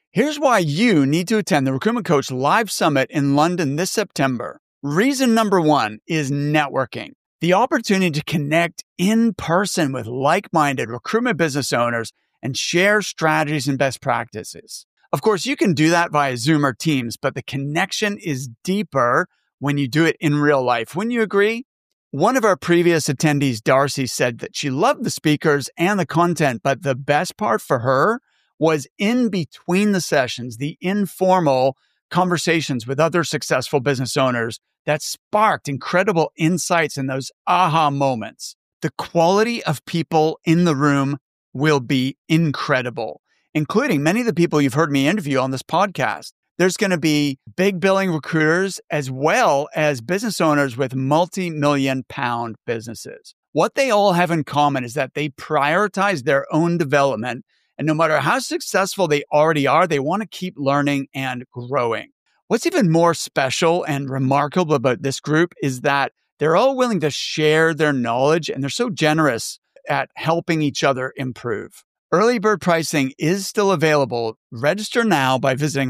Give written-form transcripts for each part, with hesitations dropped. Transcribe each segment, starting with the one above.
Here's why you need to attend the Recruitment Coach Live Summit in London this September. Reason number one is networking. The opportunity to connect in person with like-minded recruitment business owners and share strategies and best practices. Of course, you can do that via Zoom or Teams, but the connection is deeper when you do it in real life. Wouldn't you agree? One of our previous attendees, Darcy, said that she loved the speakers and the content, but the best part for her was in between the sessions, the informal conversations with other successful business owners that sparked incredible insights and those aha moments. The quality of people in the room will be incredible, including many of the people you've heard me interview on this podcast. There's going to be big billing recruiters as well as business owners with multi-million pound businesses. What they all have in common is that they prioritize their own development. And no matter how successful they already are, they want to keep learning and growing. What's even more special and remarkable about this group is that they're all willing to share their knowledge and they're so generous at helping each other improve. Early bird pricing is still available. Register now by visiting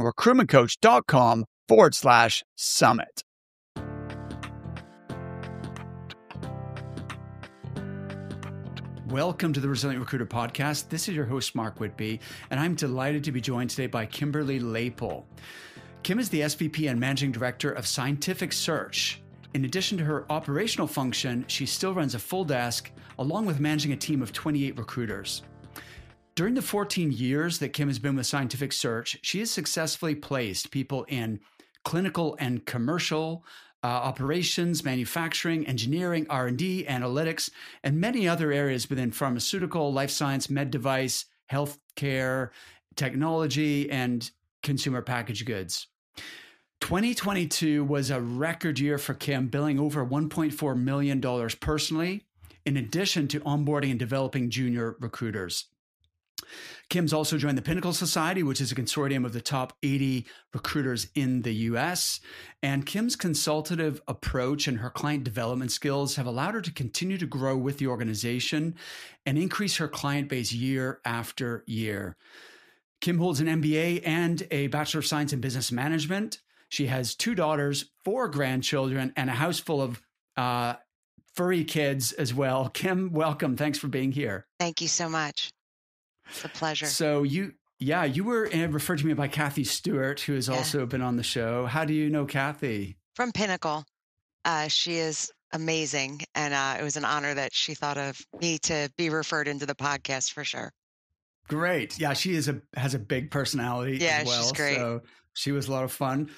recruitmentcoach.com/summit. Welcome to the Resilient Recruiter Podcast. This is your host, Mark Whitby, and I'm delighted to be joined today by Kimberly Lapel. Kim is the SVP and Managing Director of Scientific Search. In addition to her operational function, she still runs a full desk, along with managing a team of 28 recruiters. During the 14 years that Kim has been with Scientific Search, she has successfully placed people in clinical and commercial operations, manufacturing, engineering, R&D, analytics, and many other areas within pharmaceutical, life science, med device, healthcare, technology, and consumer packaged goods. 2022 was a record year for Kim, billing over $1.4 million personally, in addition to onboarding and developing junior recruiters. Kim's also joined the Pinnacle Society, which is a consortium of the top 80 recruiters in the US. And Kim's consultative approach and her client development skills have allowed her to continue to grow with the organization and increase her client base year after year. Kim holds an MBA and a Bachelor of Science in Business Management. She has 2 daughters, 4 grandchildren, and a house full of furry kids as well. Kim, welcome. Thanks for being here. Thank you so much. It's a pleasure. So you were referred to me by Kathy Stewart, who has also been on the show. How do you know Kathy? From Pinnacle. She is amazing. And it was an honor that she thought of me to be referred into the podcast for sure. Great. Yeah, she has a big personality as well. She's great. So she was a lot of fun.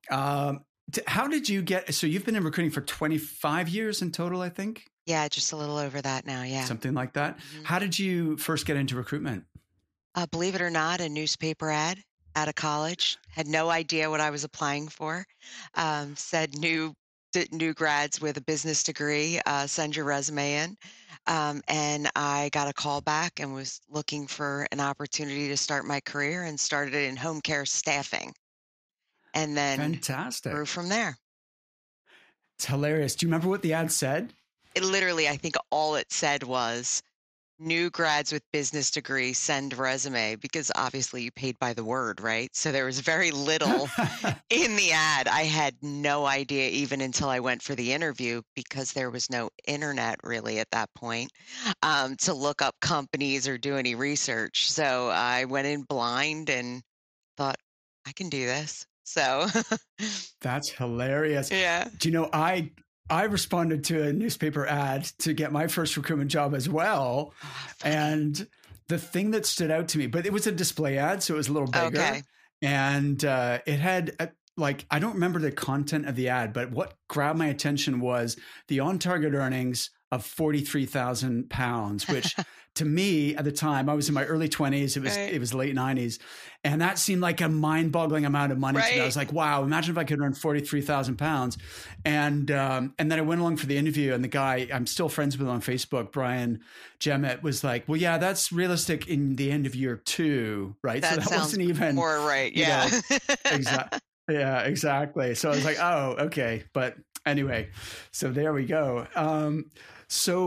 How did you so you've been in recruiting for 25 years in total, I think? Yeah, just a little over that now. Yeah. Something like that. Mm-hmm. How did you first get into recruitment? Believe it or not, a newspaper ad out of college. Had no idea what I was applying for. Said new grads with a business degree, send your resume in. And I got a call back and was looking for an opportunity to start my career and started in home care staffing. And then fantastic. Grew from there. It's hilarious. Do you remember what the ad said? It literally, I think all it said was new grads with business degree, send resume, because obviously you paid by the word, right? So there was very little in the ad. I had no idea even until I went for the interview, because there was no internet really at that point to look up companies or do any research. So I went in blind and thought, I can do this. So that's hilarious. Yeah. Do you know, I responded to a newspaper ad to get my first recruitment job as well. And the thing that stood out to me, but it was a display ad, so it was a little bigger. Okay. And it had, I don't remember the content of the ad, but what grabbed my attention was the on-target earnings of £43,000, which to me at the time, I was in my early 20s. It was late 90s. And that seemed like a mind-boggling amount of money to me. I was like, wow, imagine if I could earn £43,000. And then I went along for the interview, and the guy I'm still friends with on Facebook, Brian Jemmett, was like, well, yeah, that's realistic in the end of year 2, right? That so that sounds wasn't even more right. Yeah. Exactly. Yeah, exactly. So I was like, oh, okay. But anyway, so there we go. So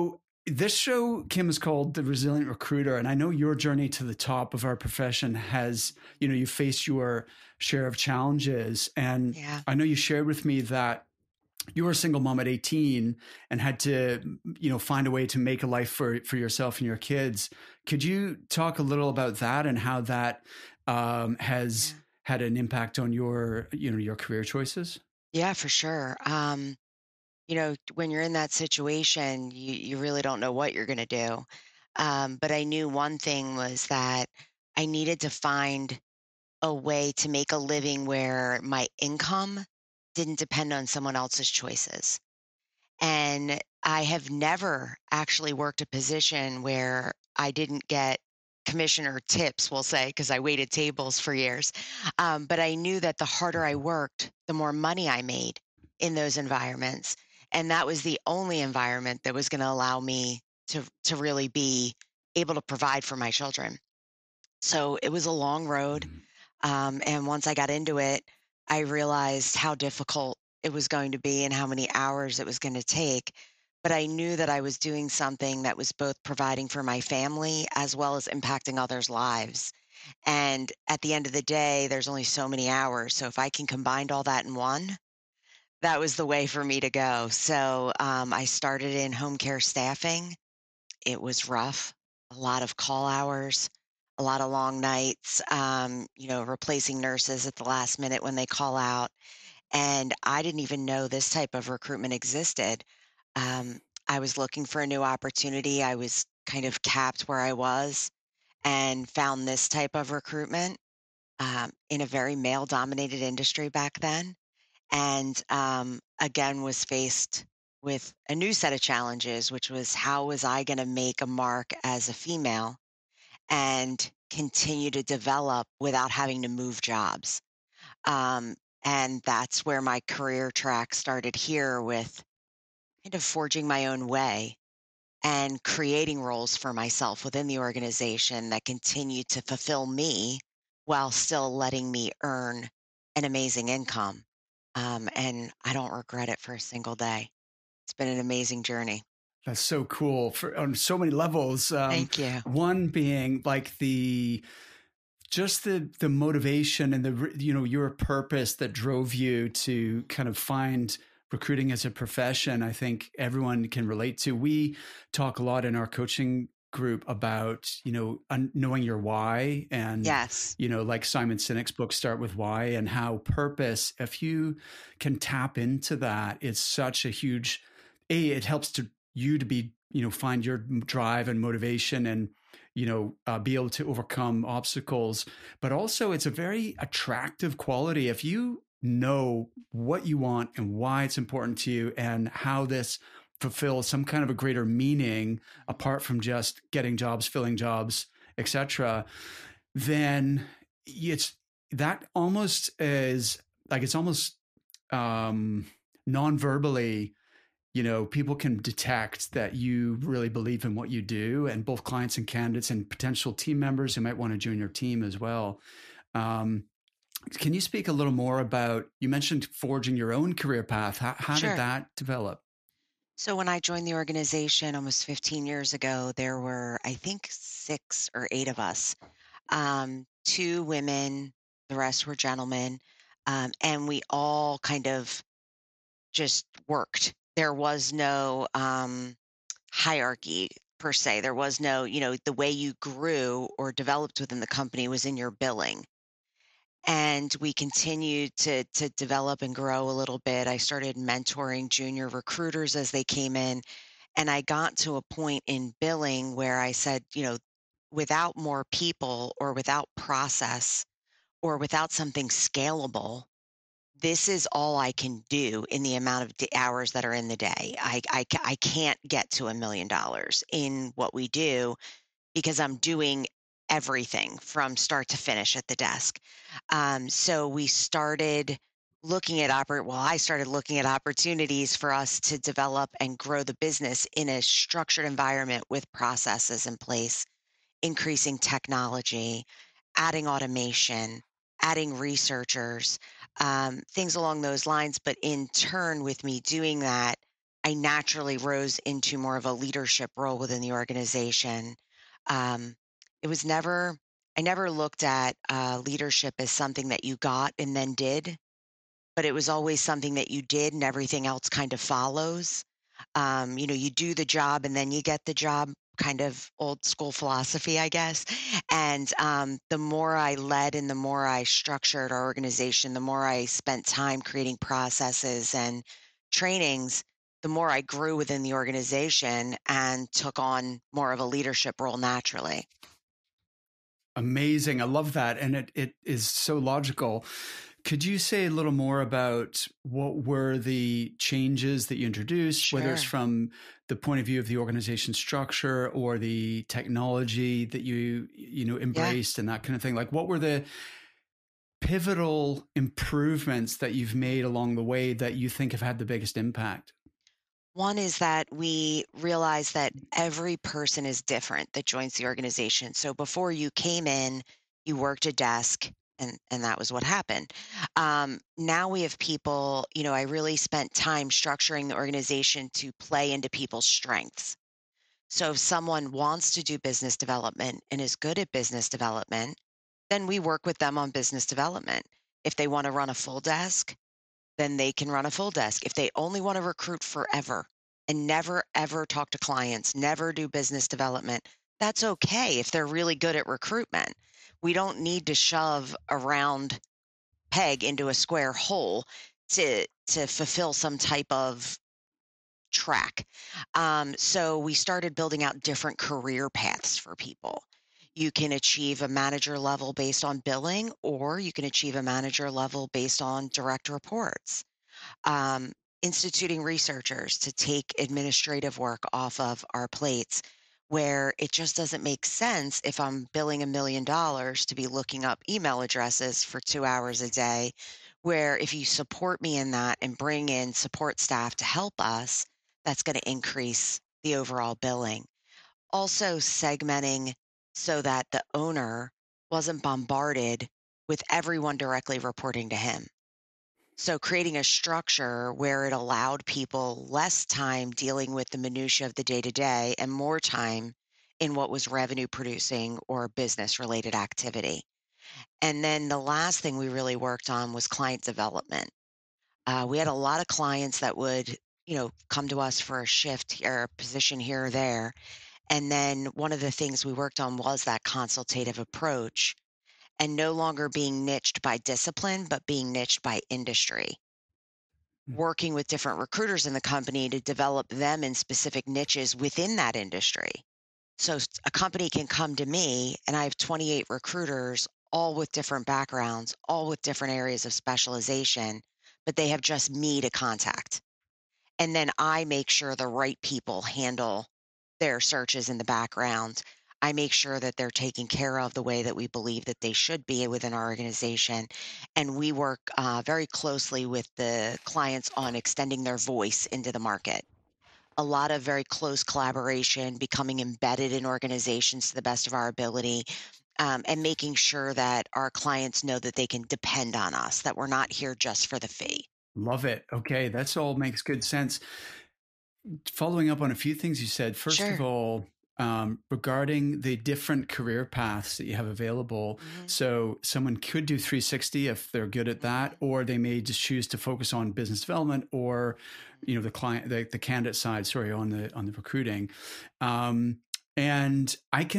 This show, Kim, is called The Resilient Recruiter. And I know your journey to the top of our profession has, you faced your share of challenges. And Yeah. I know you shared with me that you were a single mom at 18 and had to, find a way to make a life for yourself and your kids. Could you talk a little about that and how that has Yeah. had an impact on your career choices? Yeah, for sure. When you're in that situation, you really don't know what you're going to do. But I knew one thing was that I needed to find a way to make a living where my income didn't depend on someone else's choices. And I have never actually worked a position where I didn't get commission or tips, we'll say, because I waited tables for years. But I knew that the harder I worked, the more money I made in those environments. And that was the only environment that was going to allow me to really be able to provide for my children. So it was a long road. Mhm. And once I got into it, I realized how difficult it was going to be and how many hours it was going to take. But I knew that I was doing something that was both providing for my family as well as impacting others' lives. And at the end of the day, there's only so many hours. So if I can combine all that in one, that was the way for me to go. So I started in home care staffing. It was rough, a lot of call hours, a lot of long nights, replacing nurses at the last minute when they call out. And I didn't even know this type of recruitment existed. Um, I was looking for a new opportunity. I was kind of capped where I was and found this type of recruitment in a very male dominated industry back then. And again, was faced with a new set of challenges, which was how was I going to make a mark as a female and continue to develop without having to move jobs. Um, and that's where my career track started here with kind of forging my own way and creating roles for myself within the organization that continue to fulfill me while still letting me earn an amazing income. And I don't regret it for a single day. It's been an amazing journey. That's so cool on so many levels. Thank you. One being like the motivation and your purpose that drove you to kind of find recruiting as a profession. I think everyone can relate to. We talk a lot in our coaching group about knowing your why, and Yes. like Simon Sinek's book Start With Why, and how purpose, if you can tap into that, it's such a huge it helps you to be find your drive and motivation, and be able to overcome obstacles. But also, it's a very attractive quality if you know what you want and why it's important to you, and how this fulfills some kind of a greater meaning apart from just getting jobs, filling jobs, etc. Then it's that almost is like it's almost non-verbally, people can detect that you really believe in what you do, and both clients and candidates and potential team members who might want to join your team as well. Um, can you speak a little more about, you mentioned forging your own career path. How did Sure. that develop? So when I joined the organization almost 15 years ago, there were, I think, 6 or 8 of us, two women, the rest were gentlemen. And we all kind of just worked. There was no hierarchy per se. There was no, the way you grew or developed within the company was in your billing. And we continued to develop and grow a little bit. I started mentoring junior recruiters as they came in. And I got to a point in billing where I said, without more people or without process or without something scalable, this is all I can do in the amount of hours that are in the day. I can't get to $1 million in what we do because I'm doing everything from start to finish at the desk. So we started looking at I started looking at opportunities for us to develop and grow the business in a structured environment with processes in place, increasing technology, adding automation, adding researchers, things along those lines. But in turn, with me doing that, I naturally rose into more of a leadership role within the organization. Um, it was never, I never looked at leadership as something that you got and then did, but it was always something that you did and everything else kind of follows. You do the job and then you get the job, kind of old school philosophy, I guess. And the more I led and the more I structured our organization, the more I spent time creating processes and trainings, the more I grew within the organization and took on more of a leadership role naturally. Amazing. I love that. And it is so logical. Could you say a little more about what were the changes that you introduced, whether it's Sure. from the point of view of the organization structure or the technology that you Yeah. embraced and that kind of thing? Like, what were the pivotal improvements that you've made along the way that you think have had the biggest impact? One is that we realize that every person is different that joins the organization. So before you came in, you worked a desk and that was what happened. Now we have people, I really spent time structuring the organization to play into people's strengths. So if someone wants to do business development and is good at business development, then we work with them on business development. If they want to run a full desk, then they can run a full desk. If they only want to recruit forever and never ever talk to clients, never do business development, that's okay if they're really good at recruitment. We don't need to shove a round peg into a square hole to fulfill some type of track. So we started building out different career paths for people. You can achieve a manager level based on billing, or you can achieve a manager level based on direct reports. um, Instituting researchers to take administrative work off of our plates, where it just doesn't make sense if I'm billing $1 million to be looking up email addresses for 2 hours a day. Where if you support me in that and bring in support staff to help us, that's going to increase the overall billing. Also, segmenting so that the owner wasn't bombarded with everyone directly reporting to him. So creating a structure where it allowed people less time dealing with the minutia of the day to day and more time in what was revenue producing or business related activity. And then the last thing we really worked on was client development. We had a lot of clients that would, come to us for a shift or a position here or there. And then one of the things we worked on was that consultative approach and no longer being niched by discipline, but being niched by industry, working with different recruiters in the company to develop them in specific niches within that industry. So a company can come to me and I have 28 recruiters, all with different backgrounds, all with different areas of specialization, but they have just me to contact. And then I make sure the right people handle their searches in the background. I make sure that they're taken care of the way that we believe that they should be within our organization. And we work very closely with the clients on extending their voice into the market. A lot of very close collaboration, becoming embedded in organizations to the best of our ability, and making sure that our clients know that they can depend on us, that we're not here just for the fee. Love it. Okay, that's all makes good sense. Following up on a few things you said, first of Sure. all, regarding the different career paths that you have available. Hmm. So someone could do 360 if they're good at that, or they may just choose to focus on business development or, the client, the candidate side, sorry, on the recruiting. And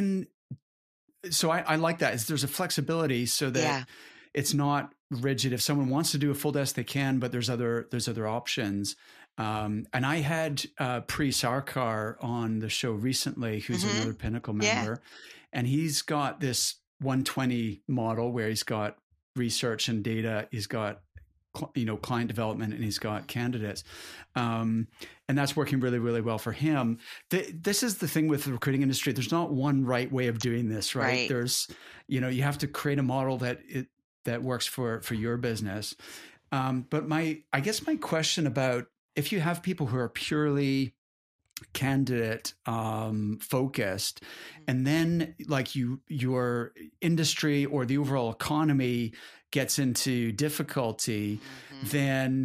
I like that. There's a flexibility so that Yeah. it's not rigid. If someone wants to do a full desk, they can, but there's other options. And I had Pri Sarkar on the show recently, who's Hmm. another Pinnacle Yeah. member, and he's got this 120 model where he's got research and data, he's got client development, and he's got candidates, and that's working really, really well for him. This is the thing with the recruiting industry. There's not one right way of doing this, right? Right. There's, you have to create a model that works for your business. But I guess my question about if you have people who are purely candidate focused, and then like your industry or the overall economy gets into difficulty, Hmm. then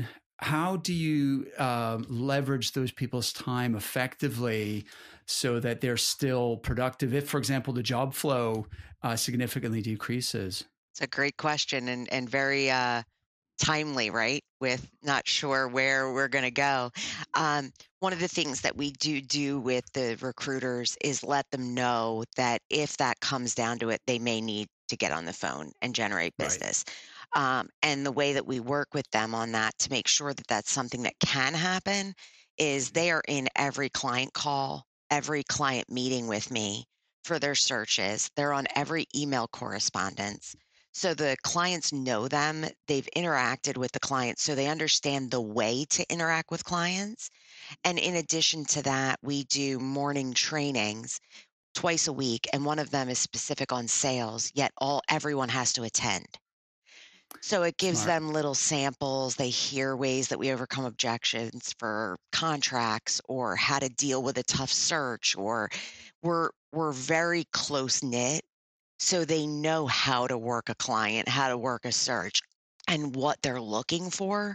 how do you leverage those people's time effectively so that they're still productive if, for example, the job flow significantly decreases? It's a great question and very timely, right? With not sure where we're going to go. One of the things that we do with the recruiters is let them know that if that comes down to it, they may need to get on the phone and generate Right. business. And the way that we work with them on that to make sure that that's something that can happen is they are in every client call, every client meeting with me for their searches. They're on every email correspondence. So the clients know them, they've interacted with the clients, so they understand the way to interact with clients. And in addition to that, we do morning trainings twice a week, and one of them is specific on sales, yet everyone has to attend. So it gives Smart. them little samples. They hear ways that we overcome objections for contracts or how to deal with a tough search, or we're very close knit, so they know how to work a client, how to work a search, and what they're looking for.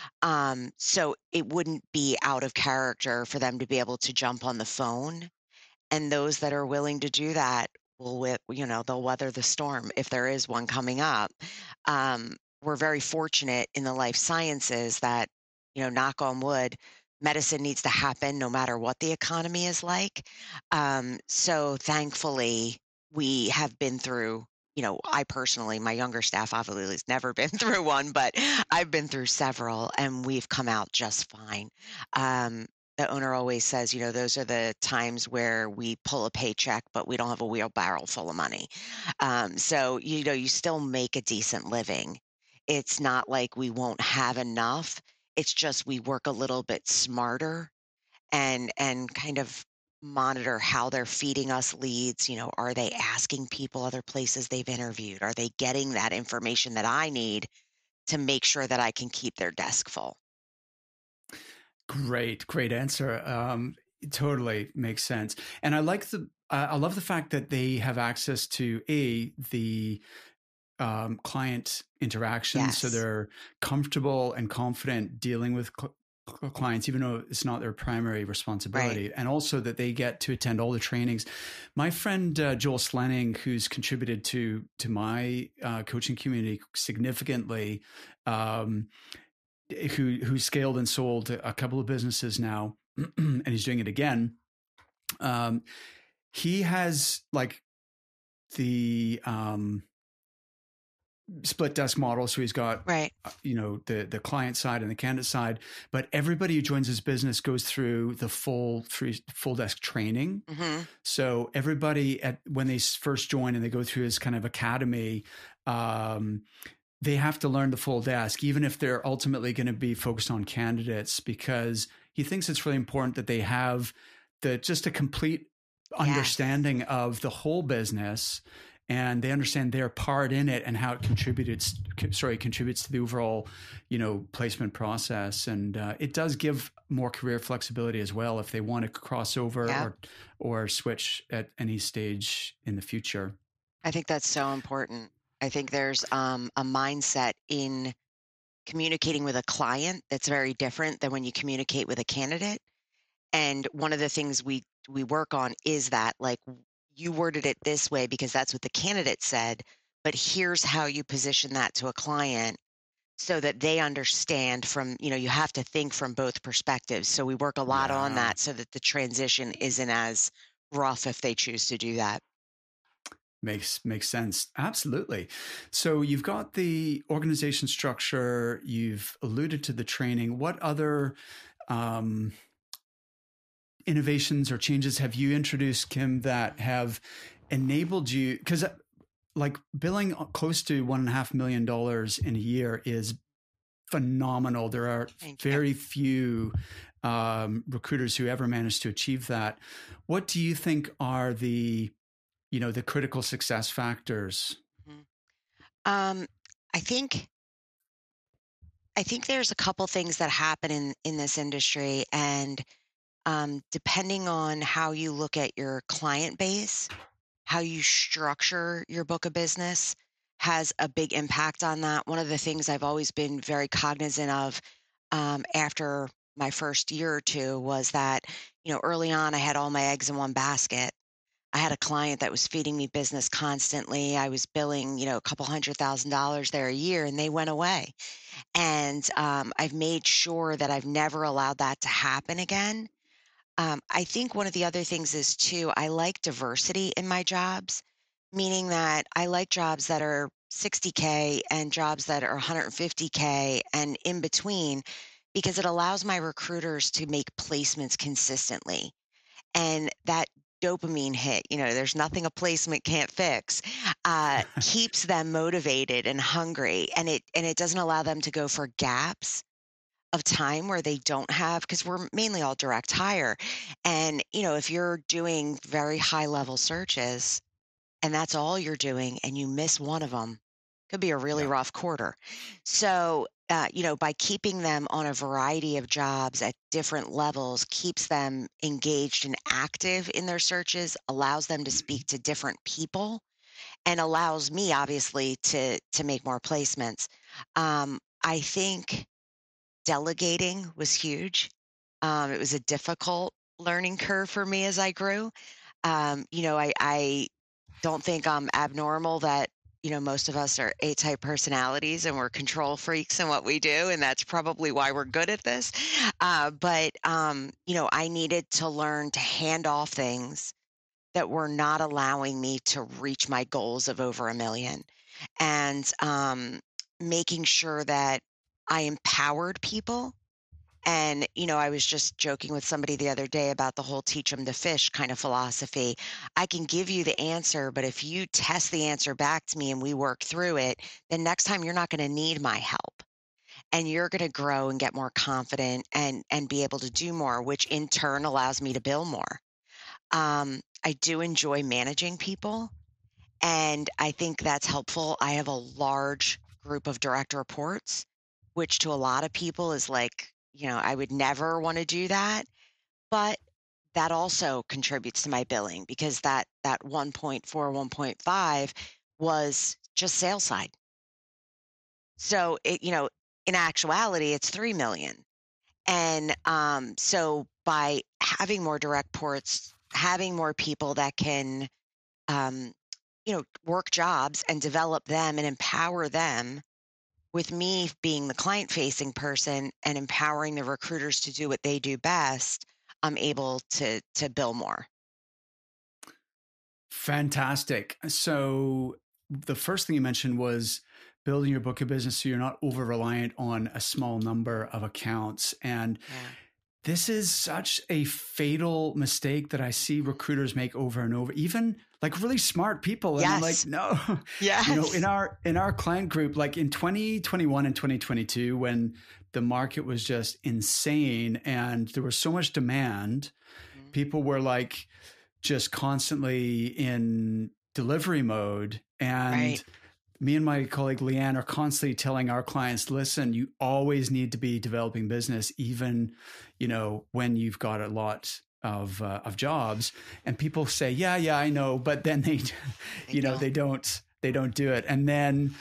So it wouldn't be out of character for them to be able to jump on the phone. And those that are willing to do that they'll weather the storm if there is one coming up. We're very fortunate in the life sciences that, knock on wood, medicine needs to happen no matter what the economy is like. So thankfully, we have been through, I personally, my younger staff obviously has never been through one, but I've been through several and we've come out just fine. The owner always says, those are the times where we pull a paycheck, but we don't have a wheelbarrow full of money. So, you still make a decent living. It's not like we won't have enough. It's just we work a little bit smarter and kind of monitor how they're feeding us leads. Are they asking people other places they've interviewed? Are they getting that information that I need to make sure that I can keep their desk full? Great answer. It totally makes sense. And I love the fact that they have access to the client interactions, so Yes, they're comfortable and confident dealing with clients, even though it's not their primary right. responsibility, and also that they get to attend all the trainings. My friend Joel Slenning, who's contributed to my coaching community significantly, um, who scaled and sold a couple of businesses now, and he's doing it again. Um, he has like the split desk model. So he's got, Right. the client side and the candidate side, but everybody who joins his business goes through the full desk training. Hmm. So everybody when they first join and they go through his kind of academy, they have to learn the full desk, even if they're ultimately going to be focused on candidates, because he thinks it's really important that they have just a complete Yes. understanding of the whole business, and they understand their part in it and how it contributes to the overall, placement process. And it does give more career flexibility as well if they want to cross over Yeah. or switch at any stage in the future. I think that's so important. I think there's a mindset in communicating with a client that's very different than when you communicate with a candidate. And one of the things we work on is that, like, you worded it this way because that's what the candidate said, but here's how you position that to a client so that they understand from, you have to think from both perspectives. So we work a lot on Yeah. that so that the transition isn't as rough if they choose to do that. Makes sense. Absolutely. So you've got the organization structure. You've alluded to the training. What other um, innovations or changes have you introduced, Kim, that have enabled you? Because like billing close to $1.5 million in a year is phenomenal. There are Thank you. very few recruiters who ever manage to achieve that. What do you think are the critical success factors? Mhm. Um, I think I think there's a couple things that happen in this industry, and depending on how you look at your client base, how you structure your book of business has a big impact on that. One of the things I've always been very cognizant of, after my first year or two was that, early on I had all my eggs in one basket. I had a client that was feeding me business constantly. I was billing, a couple $100,000 there a year, and they went away. And I've made sure that I've never allowed that to happen again. I think one of the other things is too, I like diversity in my jobs, meaning that I like jobs that are 60K and jobs that are 150K and in between, because it allows my recruiters to make placements consistently. And that dopamine hit, there's nothing a placement can't fix, keeps them motivated and hungry. And it doesn't allow them to go for gaps of time where they don't have, because we're mainly all direct hire. And, if you're doing very high level searches and that's all you're doing and you miss one of them, could be a really Yeah. rough quarter. So, by keeping them on a variety of jobs at different levels, keeps them engaged and active in their searches, allows them to Mhm. speak to different people, and allows me obviously to make more placements. I think delegating was huge. It was a difficult learning curve for me as I grew. I don't think I'm abnormal that, most of us are A-type personalities and we're control freaks in what we do. And that's probably why we're good at this. But I needed to learn to hand off things that were not allowing me to reach my goals of over 1 million. And making sure that I empowered people. And, I was just joking with somebody the other day about the whole teach them to fish kind of philosophy. I can give you the answer, but if you test the answer back to me and we work through it, then next time you're not going to need my help, and you're going to grow and get more confident and be able to do more, which in turn allows me to bill more. I do enjoy managing people, and I think that's helpful. I have a large group of direct reports, which to a lot of people is like, I would never want to do that. But that also contributes to my billing, because that 1.4, 1.5 was just sales side. So in actuality, it's 3 million. And so by having more direct ports, having more people that can um, work jobs and develop them and empower them, with me being the client facing person and empowering the recruiters to do what they do best, I'm able to bill more. Fantastic. So the first thing you mentioned was building your book of business so you're not over reliant on a small number of accounts. And Yeah. this is such a fatal mistake that I see recruiters make over and over, even like really smart people. And I'm like, Yes. no, Yes. in our client group, like in 2021 and 2022, when the market was just insane and there was so much demand, Mhm. people were like just constantly in delivery mode. Right. And me and my colleague Leanne are constantly telling our clients, listen, you always need to be developing business, even, when you've got a lot of jobs. And people say, yeah, I know. But then they, They don't. they don't do it. And then,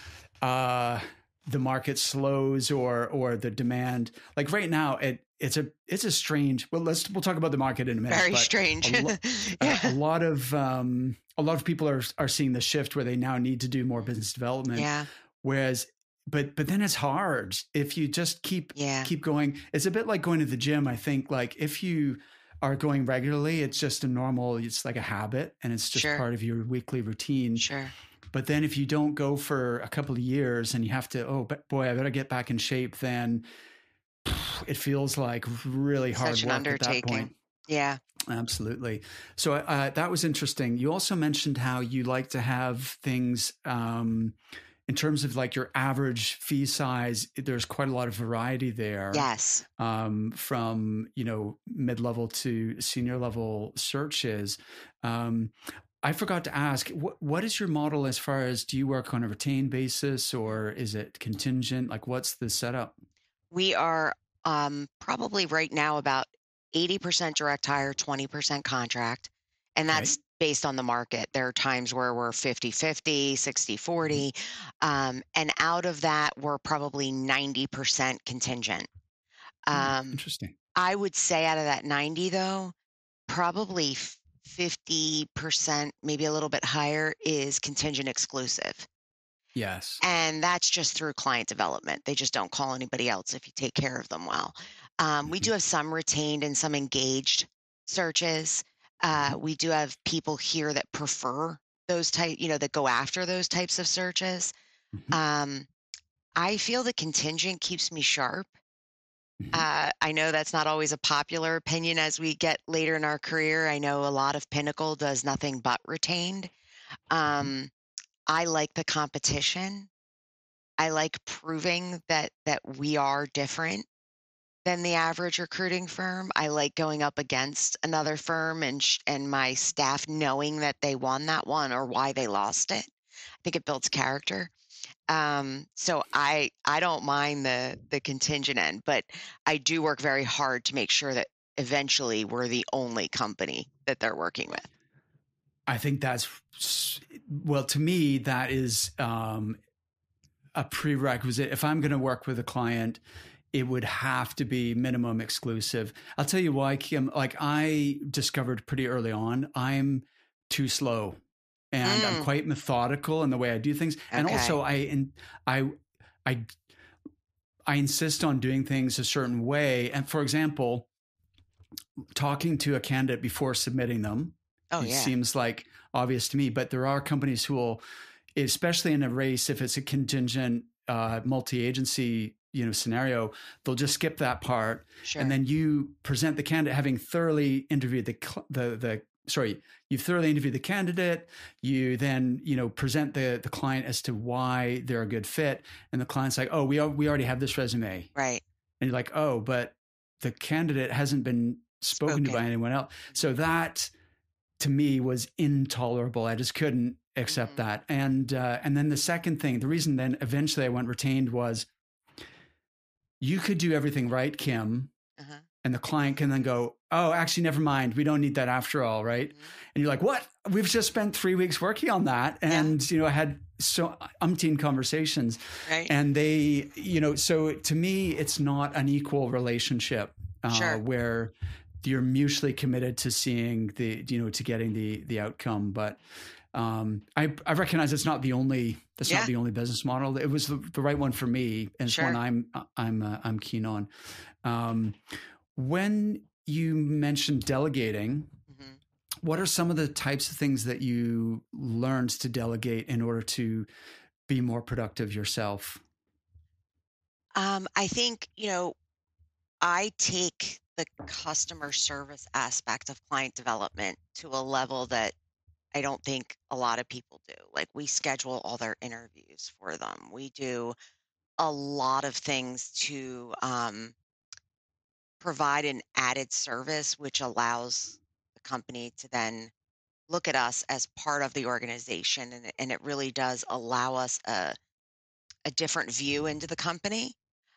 the market slows or the demand, like right now, it's a strange, we'll talk about the market in a minute, Very but strange. a Yeah. lot of people are seeing the shift where they now need to do more business development. Yeah. Whereas, but then it's hard if you just Yeah. keep going. It's a bit like going to the gym. I think like if you are going regularly, it's just it's like a habit and it's just Sure. part of your weekly routine. Sure. But then if you don't go for a couple of years and you have to, oh, but boy, I better get back in shape, then it feels like really hard Such an work at that undertaking. point. Yeah. Absolutely. So that was interesting. You also mentioned how you like to have things in terms of like your average fee size. There's quite a lot of variety there, Yes. from mid-level to senior level searches. Um, I forgot to ask, what is your model as far as, do you work on a retained basis or is it contingent? Like, what's the setup? We are probably right now about 80% direct hire, 20% contract. And Okay. that's based on the market. There are times where we're 50-50, Mhm. 60-40. And out of that, we're probably 90% contingent. Um, Interesting. I would say out of that 90 though, probably 50%, maybe a little bit higher, is contingent exclusive. Yes. And that's just through client development. They just don't call anybody else if you take care of them well. We Mhm, do have some retained and some engaged searches. mhm, We do have people here that prefer those type, that go after those types of searches. mhm, Um, I feel the contingent keeps me sharp. mhm, I know that's not always a popular opinion as we get later in our career. I know a lot of Pinnacle does nothing but retained. mhm. Um, I like the competition. I like proving that we are different than the average recruiting firm. I like going up against another firm and my staff knowing that they won that one or why they lost it. I think it builds character. So I don't mind the contingent end, but I do work very hard to make sure that eventually we're the only company that they're working with. I think well, to me, that is a prerequisite. If I'm going to work with a client, it would have to be minimum exclusive. I'll tell you why, Kim. Like I discovered pretty early on, I'm too slow, and I'm Mm, quite methodical in the way I do things. And okay. also, I, I, I insist on doing things a certain way. And for example, talking to a candidate before submitting them, Oh it yeah. seems like obvious to me. But there are companies who will, especially in a race, if it's a contingent multi-agency scenario, they'll just skip that part, and Sure. then you present the candidate having thoroughly interviewed you've thoroughly interviewed the candidate. You then present the client as to why they're a good fit, and the client's like, oh, we already have this resume, Right. and you're like, oh, but the candidate hasn't been spoken to by Spoken. anyone else. So Mhm. that to me was intolerable. I just couldn't accept Mhm. that. And then the second thing, the reason then eventually I went retained was you could do everything right, Kim, Uh-huh. and the client can then go, oh, actually, never mind. We don't need that after all, right? Mhm. And you're like, what? We've just spent 3 weeks working on that, Yeah. and I had so umpteen conversations, Right. and they, so to me, it's not an equal relationship Sure. where you're mutually committed to seeing to getting the outcome. But I recognize that's not Yeah. the only business model. It was the right one for me, and it's one Sure. I'm keen on. Um, when you mentioned delegating, Mhm. what are some of the types of things that you learned to delegate in order to be more productive yourself? I think, I take the customer service aspect of client development to a level that I don't think a lot of people do. Like we schedule all their interviews for them. We do a lot of things to provide an added service, which allows the company to then look at us as part of the organization. And it really does allow us a different view into the company.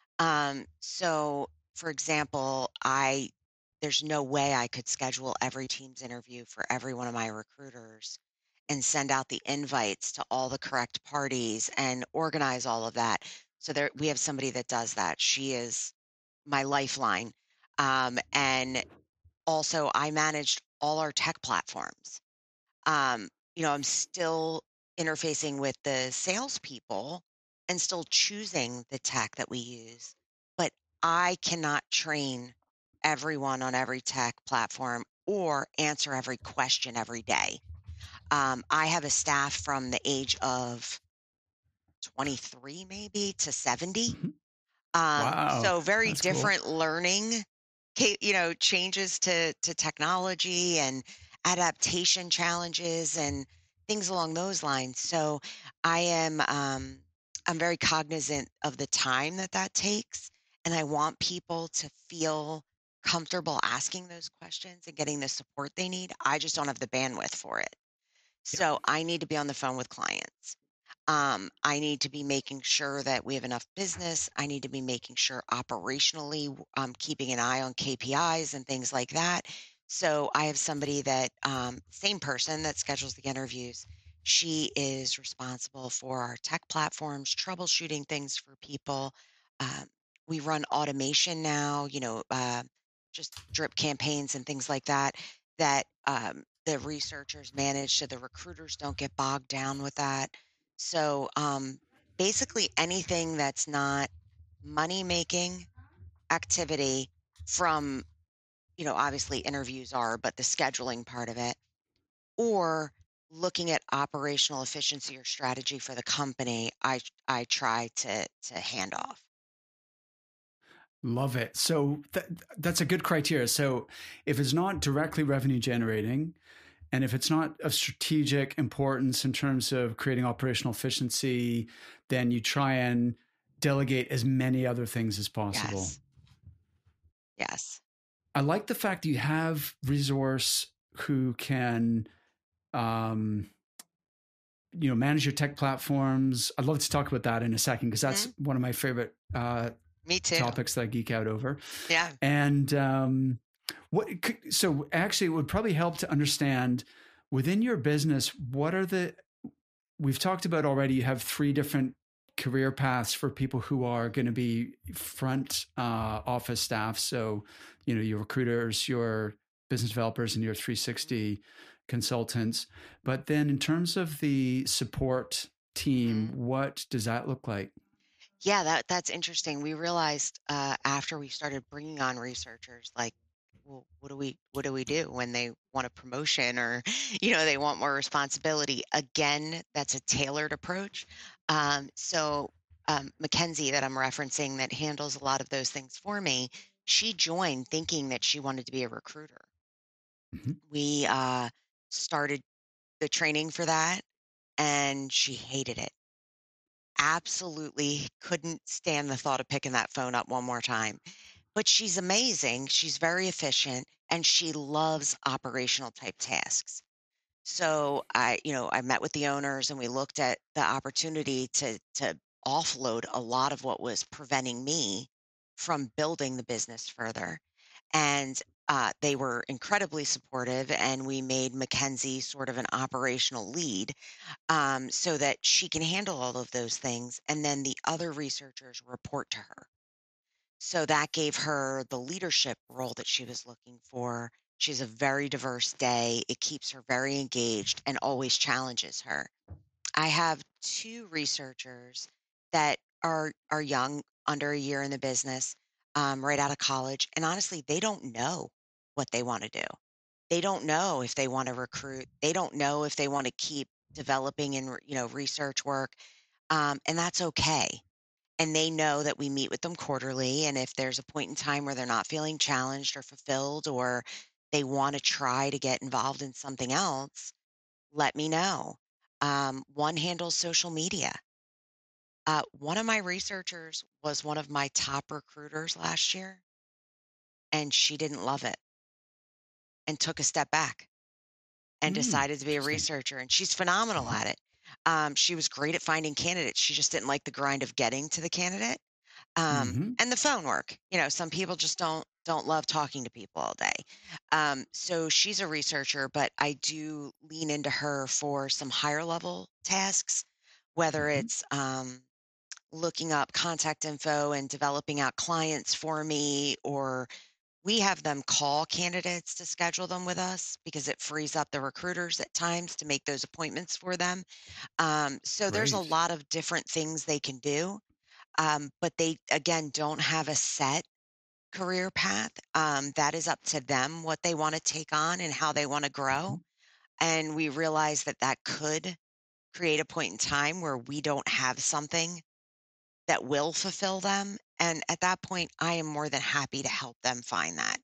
So for example, there's no way I could schedule every Teams interview for every one of my recruiters and send out the invites to all the correct parties and organize all of that. So there we have somebody that does that. She is my lifeline. And also I managed all our tech platforms. I'm still interfacing with the salespeople and still choosing the tech that we use, but I cannot train everyone on every tech platform or answer every question every day. I have a staff from the age of 23 maybe to 70. Mhm. Wow, So very that's cool. different learning, changes to technology and adaptation challenges and things along those lines. So I am, I'm very cognizant of the time that that takes, and I want people to feel comfortable asking those questions and getting the support they need. I just don't have the bandwidth for it. Yeah. So I need to be on the phone with clients. I need to be making sure that we have enough business. I need to be making sure operationally, keeping an eye on KPIs and things like that. So I have somebody that, same person that schedules the interviews. She is responsible for our tech platforms, troubleshooting things for people, um, we run automation now, just drip campaigns and things like that, that the researchers manage so the recruiters don't get bogged down with that. So basically, anything that's not money making activity from, obviously interviews are, but the scheduling part of it, or looking at operational efficiency or strategy for the company, I try to hand off. Love it. So that's a good criteria. So if it's not directly revenue generating, and if it's not of strategic importance in terms of creating operational efficiency, then you try and delegate as many other things as possible. Yes. Yes. I like the fact that you have resource who can, um, manage your tech platforms. I'd love to talk about that in a second because that's one of my favorite Me too. topics that I geek out over. Yeah. And so actually, it would probably help to understand within your business we've talked about already. You have 3 different career paths for people who are going to be front office staff. So, your recruiters, your business developers, and your 360 consultants. But then in terms of the support team, what does that look like? Yeah, that's interesting. We realized after we started bringing on researchers, like, well, what do we do when they want a promotion or, they want more responsibility? Again, that's a tailored approach. So Mackenzie, that I'm referencing, that handles a lot of those things for me, she joined thinking that she wanted to be a recruiter. Mm-hmm. We started the training for that, and she hated it. Absolutely couldn't stand the thought of picking that phone up one more time. But she's amazing. She's very efficient and she loves operational type tasks. So I met with the owners and we looked at the opportunity to offload a lot of what was preventing me from building the business further. And they were incredibly supportive, and we made Mackenzie sort of an operational lead, so that she can handle all of those things. And then the other researchers report to her. So that gave her the leadership role that she was looking for. She has a very diverse day. It keeps her very engaged and always challenges her. I have 2 researchers that are young, under a year in the business, right out of college, and honestly, they don't know what they want to do. They don't know if they want to recruit. They don't know if they want to keep developing and research work, and that's okay. And they know that we meet with them quarterly, and if there's a point in time where they're not feeling challenged or fulfilled, or they want to try to get involved in something else, let me know. One handles social media. One of my researchers was one of my top recruiters last year, and she didn't love it and took a step back and decided to be a Interesting. researcher. And she's phenomenal at it. She was great at finding candidates. She just didn't like the grind of getting to the candidate, Mm-hmm. and the phone work. Some people just don't love talking to people all day. So she's a researcher, but I do lean into her for some higher level tasks, whether Mm-hmm. it's looking up contact info and developing out clients for me, or we have them call candidates to schedule them with us because it frees up the recruiters at times to make those appointments for them. So there's a Great. lot of different things they can do, but they, again, don't have a set career path. That is up to them what they want to take on and how they want to grow. And we realize that that could create a point in time where we don't have something that will fulfill them. And at that point, I am more than happy to help them find that.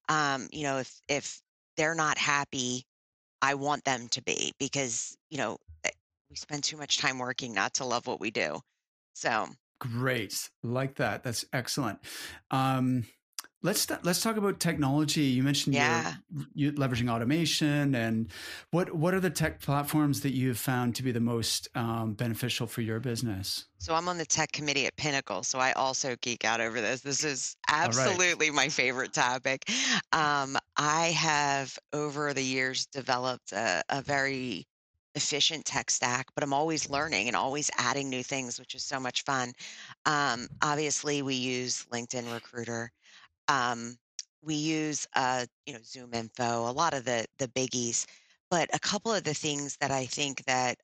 If they're not happy, I want them to be, because we spend too much time working not to love what we do. So Great. Like that. That's excellent. Um, let's talk about technology. You mentioned yeah. you leveraging automation, and what are the tech platforms that you've found to be the most beneficial for your business? So I'm on the tech committee at Pinnacle, so I also geek out over this. This is All right. absolutely my favorite topic. I have over the years developed a very efficient tech stack, but I'm always learning and always adding new things, which is so much fun. Obviously, we use LinkedIn Recruiter. Um, we use, Zoom Info, a lot of the biggies. But a couple of the things that I think that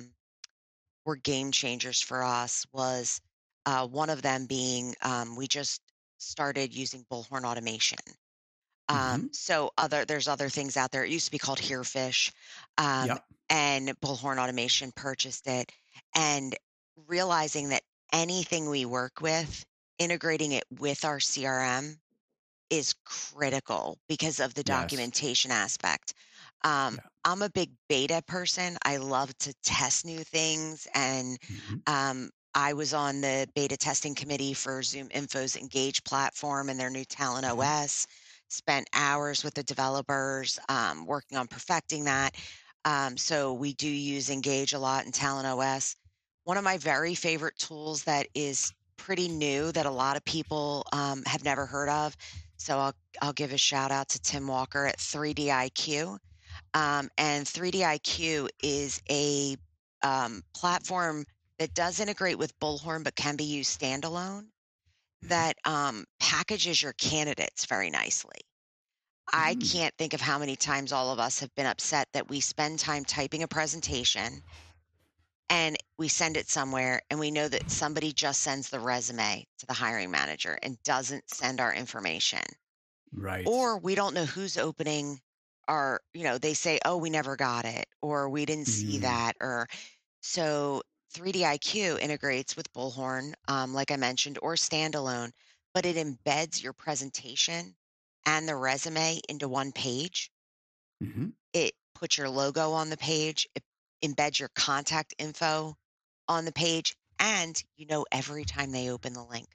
were game changers for us was one of them being we just started using Bullhorn automation. Hmm. There's other things out there. It used to be called Herefish, um, Yep. and Bullhorn Automation purchased it, and realizing that anything we work with, integrating it with our CRM is critical because of the Yes. documentation aspect. Yeah. I'm a big beta person. I love to test new things, and Hmm. I was on the beta testing committee for Zoom Info's Engage platform and their new Talent Hmm. OS. Spent hours with the developers working on perfecting that. So we do use Engage a lot in Talent OS. One of my very favorite tools that is pretty new that a lot of people have never heard of. So I'll give a shout out to Tim Walker at 3DIQ. And 3DIQ is a platform that does integrate with Bullhorn, but can be used standalone. That packages your candidates very nicely. I Hmm. can't think of how many times all of us have been upset that we spend time typing a presentation and we send it somewhere and we know that somebody just sends the resume to the hiring manager and doesn't send our information. Right. Or we don't know who's opening they say, "Oh, we never got it," or "We didn't see Mm. that," or so 3DIQ integrates with Bullhorn, like I mentioned, or standalone, but it embeds your presentation and the resume into one page. Hmm. It puts your logo on the page, it embeds your contact info on the page, and you know every time they open the link.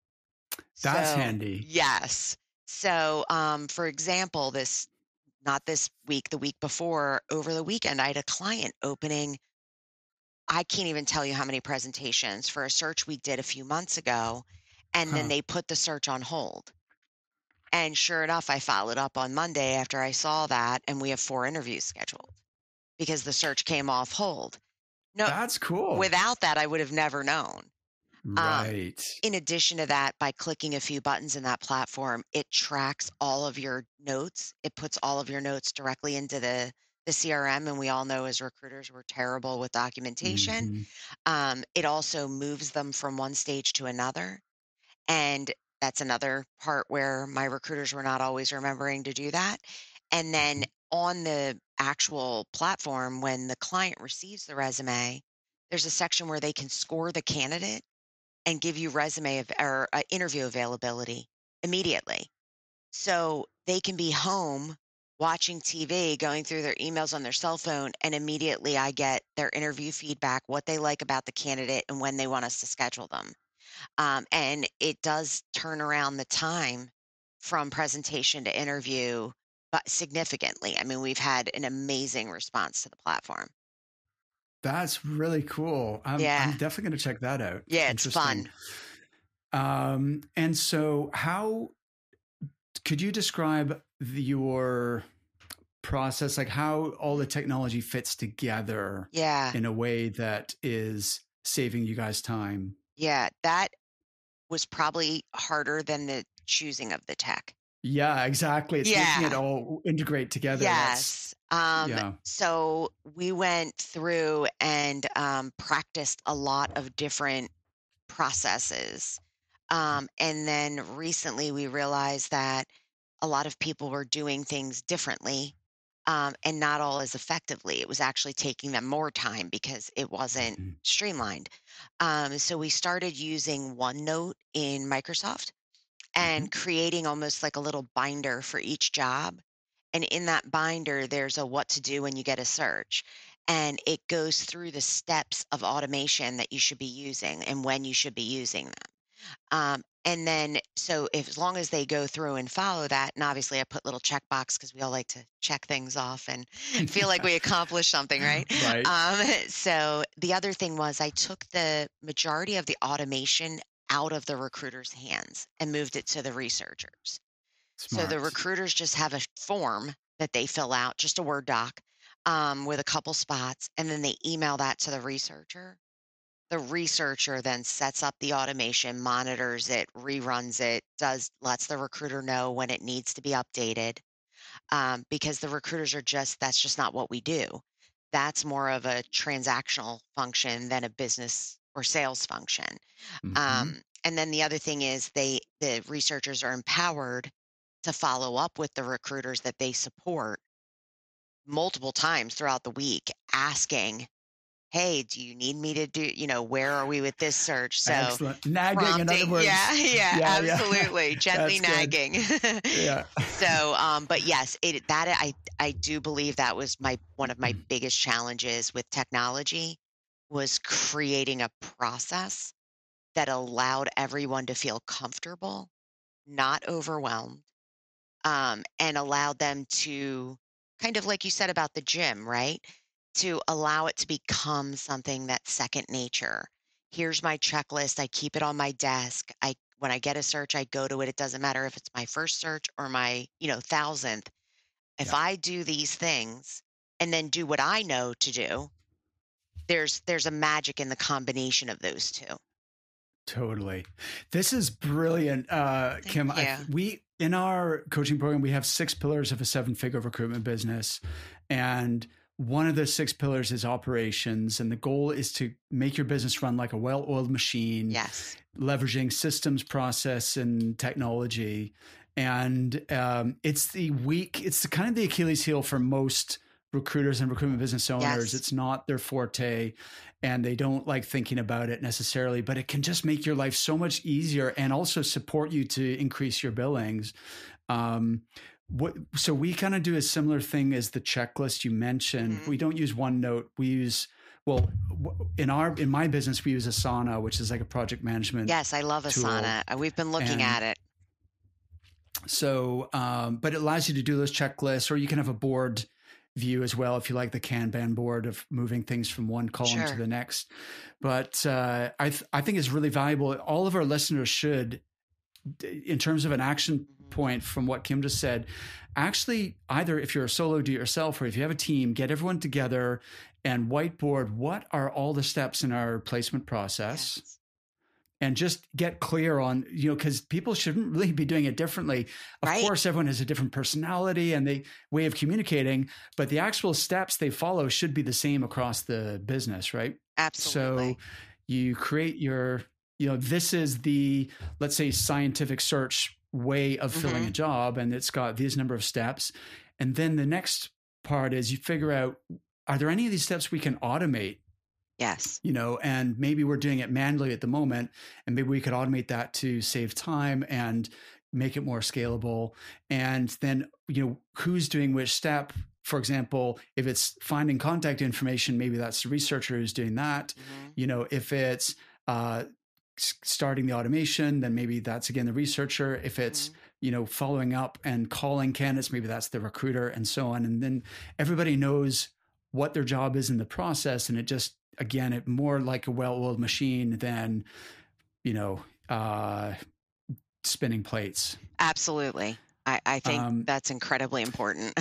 That's So, handy. yes. So, for example, not this week, the week before, over the weekend, I had a client opening. I can't even tell you how many presentations for a search we did a few months ago. And then Huh. they put the search on hold. And sure enough, I followed up on Monday after I saw that, and we have 4 interviews scheduled because the search came off hold. No, That's cool. without that, I would have never known. Um, Right. in addition to that, by clicking a few buttons in that platform, it tracks all of your notes. It puts all of your notes directly into the CRM, and we all know as recruiters we're terrible with documentation. Hmm. It also moves them from one stage to another, and that's another part where my recruiters were not always remembering to do that. And then Hmm. on the actual platform, when the client receives the resume, there's a section where they can score the candidate and give you interview availability immediately. So they can be home watching TV, going through their emails on their cell phone, and immediately I get their interview feedback, what they like about the candidate, and when they want us to schedule them. And it does turn around the time from presentation to interview, but significantly. I mean, we've had an amazing response to the platform. That's really cool. I'm Yeah. definitely going to check that out. Yeah, it's Interesting. fun. And so, how could you describe your process, like how all the Mhm. technology fits together Yeah. in a way that is saving you guys time? Yeah. That was probably harder than the choosing of the tech. Yeah, exactly. It's making it Yeah. all integrate together. Yes. Yeah. So we went through and practiced a lot of different processes. And then recently we realized that a lot of people were doing things differently and not all as effectively. It was actually taking them more time because it wasn't Mhm. streamlined. So we started using OneNote in Microsoft Mhm. and creating almost like a little binder for each job. And in that binder, there's a what to do when you get a search. And it goes through the steps of automation that you should be using and when you should be using them. And then, so if as long as they go through and follow that, and obviously I put little checkbox because we all like to check things off and feel like we accomplished something, right? Right. So the other thing was I took the majority of the automation out of the recruiter's hands and moved it to the researchers. So the Smart. recruiters just have a form that they fill out, just a Word doc. with a couple spots, and then they email that to the researcher. The researcher then sets up the automation, monitors it, reruns it, lets the recruiter know when it needs to be updated. Because the recruiters that's just not what we do. That's more of a transactional function than a business or sales function. Mm-hmm. And then the other thing is the researchers are empowered to follow up with the recruiters that they support multiple times throughout the week, asking, hey, do you need me to do, where are we with this search? So Excellent. Nagging, in other prompting, words. yeah, Yeah. absolutely. Gently That's good. nagging. Yeah. So, but yes, I do believe that was one of my biggest challenges with technology was creating a process that allowed everyone to feel comfortable, not overwhelmed, and allowed them to kind of like you said about the gym, right? To allow it to become something that's second nature. Here's my checklist. I keep it on my desk. When I get a search, I go to it. It doesn't matter if it's my first search or my, thousandth. If Yeah. I do these things and then do what I know to do, there's a magic in the combination of those two. Totally. This is brilliant, Kim. Thank you. We in our coaching program, we have 6 pillars of a 7-figure recruitment business. And one of the 6 pillars is operations. And the goal is to make your business run like a well-oiled machine, Yes. leveraging systems, process, and technology. And it's kind of the Achilles heel for most recruiters and recruitment business owners. Yes. It's not their forte and they don't like thinking about it necessarily, but it can just make your life so much easier and also support you to increase your billings. So we kind of do a similar thing as the checklist you mentioned. Mm-hmm. We don't use OneNote. We use, in my business, we use Asana, which is like a project management. Yes, I love Asana. We've been looking at it. So, but it allows you to do those checklists, or you can have a board view as well if you like the Kanban board of moving things from one column to the next. But I think it's really valuable. All of our listeners should, in terms of an action point from what Kim just said, actually either if you're a solo do it yourself or if you have a team, get everyone together and whiteboard what are all the steps in our placement process. Yes. And just get clear on, because people shouldn't really be doing it differently. Of course, everyone has a different personality and the way of communicating, but the actual steps they follow should be the same across the business, right? Absolutely. So you create your, this is the, let's say, scientific search way of filling a job, and it's got these number of steps. And then the next part is you figure out, are there any of these steps we can automate? Yes. And maybe we're doing it manually at the moment, and maybe we could automate that to save time and make it more scalable. And then, who's doing which step? For example, if it's finding contact information, maybe that's the researcher who's doing that. If it's starting the automation, then maybe that's again the researcher. If it's, following up and calling candidates, maybe that's the recruiter, and so on. And then everybody knows what their job is in the process. And it just, again, it more like a well-oiled machine than, spinning plates. Absolutely. I think that's incredibly important.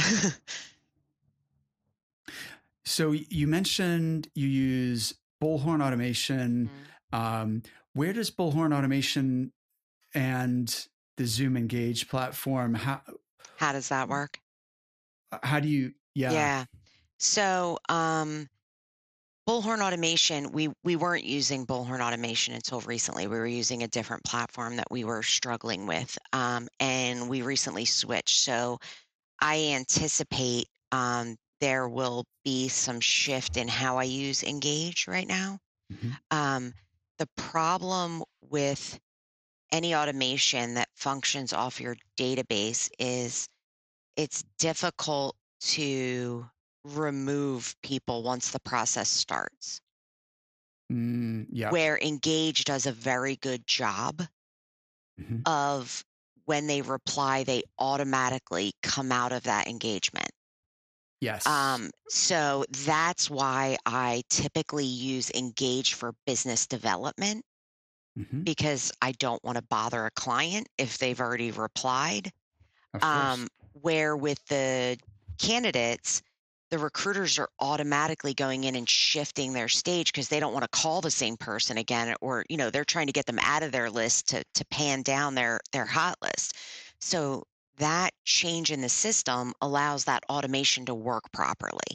So you mentioned you use Bullhorn Automation. Where does Bullhorn Automation and the Zoom Engage platform, how does that work? How do you, Yeah. So, Bullhorn Automation, we weren't using Bullhorn Automation until recently. We were using a different platform that we were struggling with, and we recently switched. So I anticipate there will be some shift in how I use Engage right now. The problem with any automation that functions off your database is it's difficult to remove people once the process starts. Where Engage does a very good job of when they reply, they automatically come out of that engagement. Yes. So that's why I typically use Engage for business development, because I don't want to bother a client if they've already replied. Of course. Where with the candidates, the recruiters are automatically going in and shifting their stage because they don't want to call the same person again, or they're trying to get them out of their list to pan down their hot list. So that change in the system allows that automation to work properly.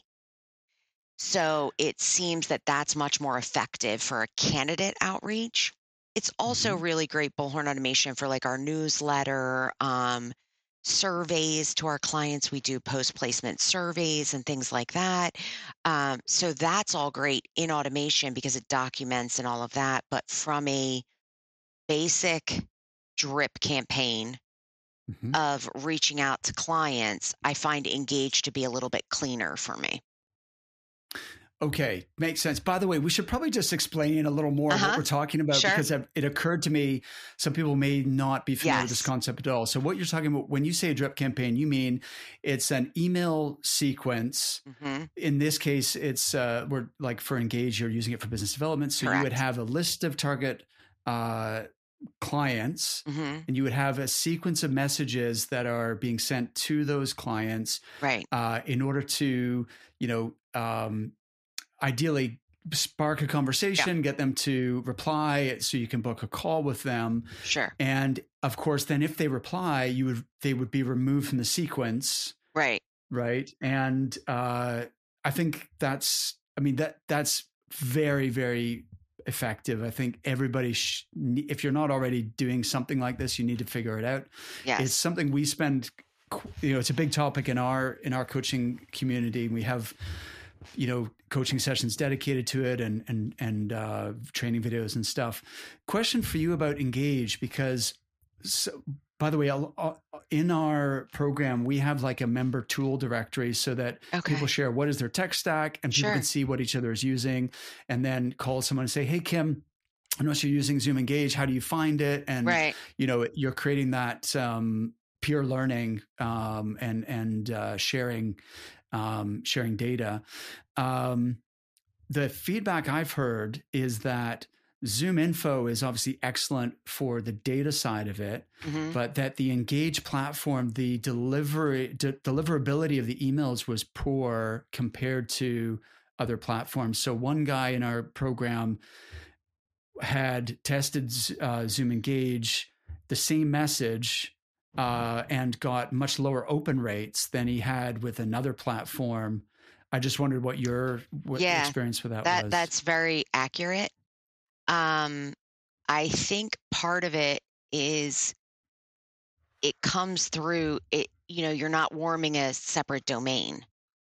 So it seems that that's much more effective for a candidate outreach. It's also Mhm. really great bullhorn automation for like our newsletter, surveys to our clients. We do post placement surveys and things like that. So that's all great in automation because it documents and all of that. But from a basic drip campaign Mhm. of reaching out to clients, I find Engage to be a little bit cleaner for me. Okay, makes sense. By the way, we should probably just explain a little more Uh what huh. we're talking about Sure. because it occurred to me some people may not be familiar with this Yes. concept at all. So, what you're talking about when you say a drip campaign, you mean it's an email sequence. Hmm. In this case, it's we're like for Engage, you're using it for business development. So, you would Correct. have a list of target clients, Hmm. and you would have a sequence of messages that are being sent to those clients Right. in order to, you know, ideally spark a Yeah. conversation, get them to reply so you can book a call with them. Sure. And of course, then if they reply, they would be removed from the sequence, Right. right? And I think that's very, very effective. I think everybody, if you're not already doing something like this, you need to figure it out. It's Yes. something we spend, it's a big topic in our coaching community. We have coaching sessions dedicated to it and training videos and stuff. Question for you about Engage, because by the way, in our program, we have like a member tool directory so that people Okay. share what is their tech stack and people can Sure. see what each other is using and then call someone and say, hey, Kim, I noticed you're using Zoom Engage. How do you find it? And, Right. you're creating that peer learning and sharing data. The feedback I've heard is that Zoom Info is obviously excellent for the data side of it, Hmm. but that the Engage platform, the deliverability of the emails was poor compared to other platforms. So one guy in our program had tested Zoom Engage, the same message, and got much lower open rates than he had with another platform. I just wondered what the Yeah. experience with that That was. that's very accurate. Um, I think part of it is it comes through it. You're not warming a separate domain.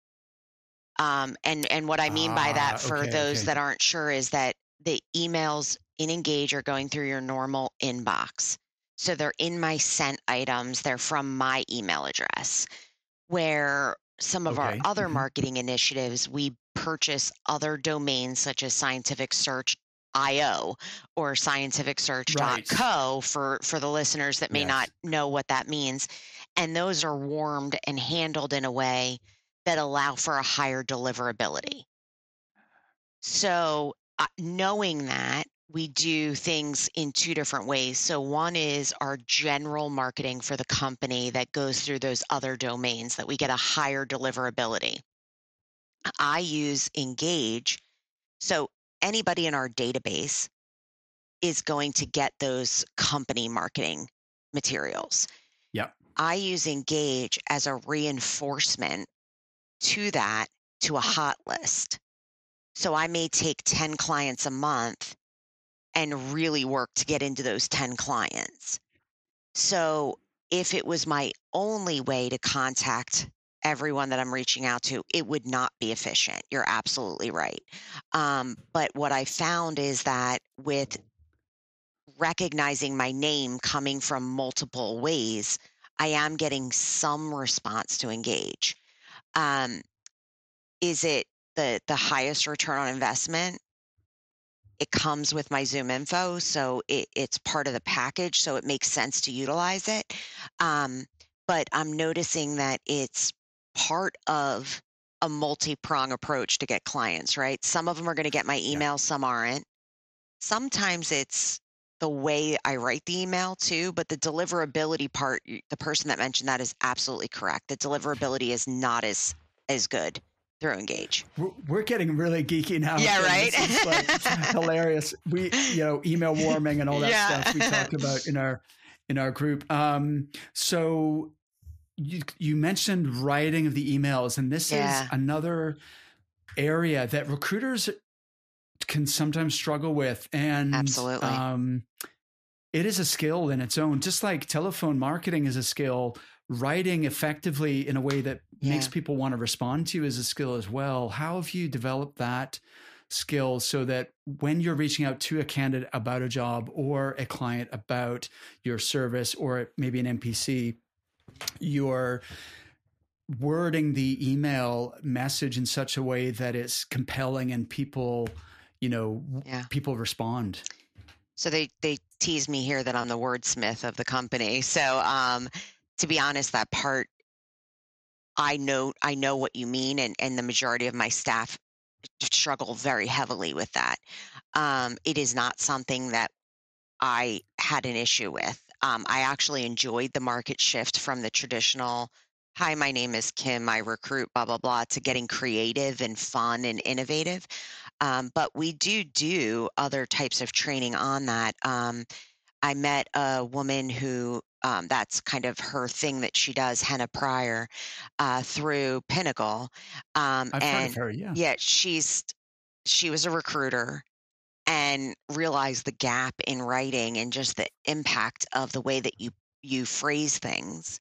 And what I mean by that for those Okay. that aren't sure is that the emails in Engage are going through your normal inbox. So they're in my sent items. They're from my email address. Where some of our Okay. other marketing initiatives, we purchase other domains such as Scientific Search IO or Right. scientificsearch.co for the listeners that may not Yes. know what that means. And those are warmed and handled in a way that allow for a higher deliverability. So, knowing that, we do things in two different ways. So, one is our general marketing for the company that goes through those other domains that we get a higher deliverability. I use Engage. So, anybody in our database is going to get those company marketing materials. Yep. I use Engage as a reinforcement to that to a hot list. So, I may take 10 clients a month and really work to get into those 10 clients. So if it was my only way to contact everyone that I'm reaching out to, it would not be efficient. You're absolutely right. But what I found is that with recognizing my name coming from multiple ways, I am getting some response to Engage. Um, is it the highest return on investment? It comes with my Zoom info, so it's part of the package, so it makes sense to utilize it. Um, but I'm noticing that it's part of a multi-prong approach to get clients, right? Some of them are going to get my Yeah. email, some aren't. Sometimes it's the way I write the email too, but the deliverability part, the person that mentioned that is absolutely correct. The deliverability is not as good. through Engage. We're getting really geeky now. Yeah, right. This is like hilarious. We, email warming and all that stuff we talk about in our group. So you mentioned writing of the emails, and this is another area that recruiters can sometimes struggle with. And absolutely, it is a skill in its own, just like telephone marketing is a skill. Writing effectively in a way that makes people want to respond to you is a skill as well. How have you developed that skill so that when you're reaching out to a candidate about a job or a client about your service or maybe an NPC, you're wording the email message in such a way that it's compelling and people, people respond? So they tease me here that I'm the wordsmith of the company. So to be honest, that part, I know what you mean, and the majority of my staff struggle very heavily with that. It is not something that I had an issue with. I actually enjoyed the market shift from the traditional, hi, my name is Kim, I recruit, blah, blah, blah, to getting creative and fun and innovative. But we do other types of training on that. I met a woman who that's kind of her thing that she does, Henna Pryor, through Pinnacle. I've heard of her, yeah. Yeah, she was a recruiter and realized the gap in writing and just the impact of the way that you phrase things,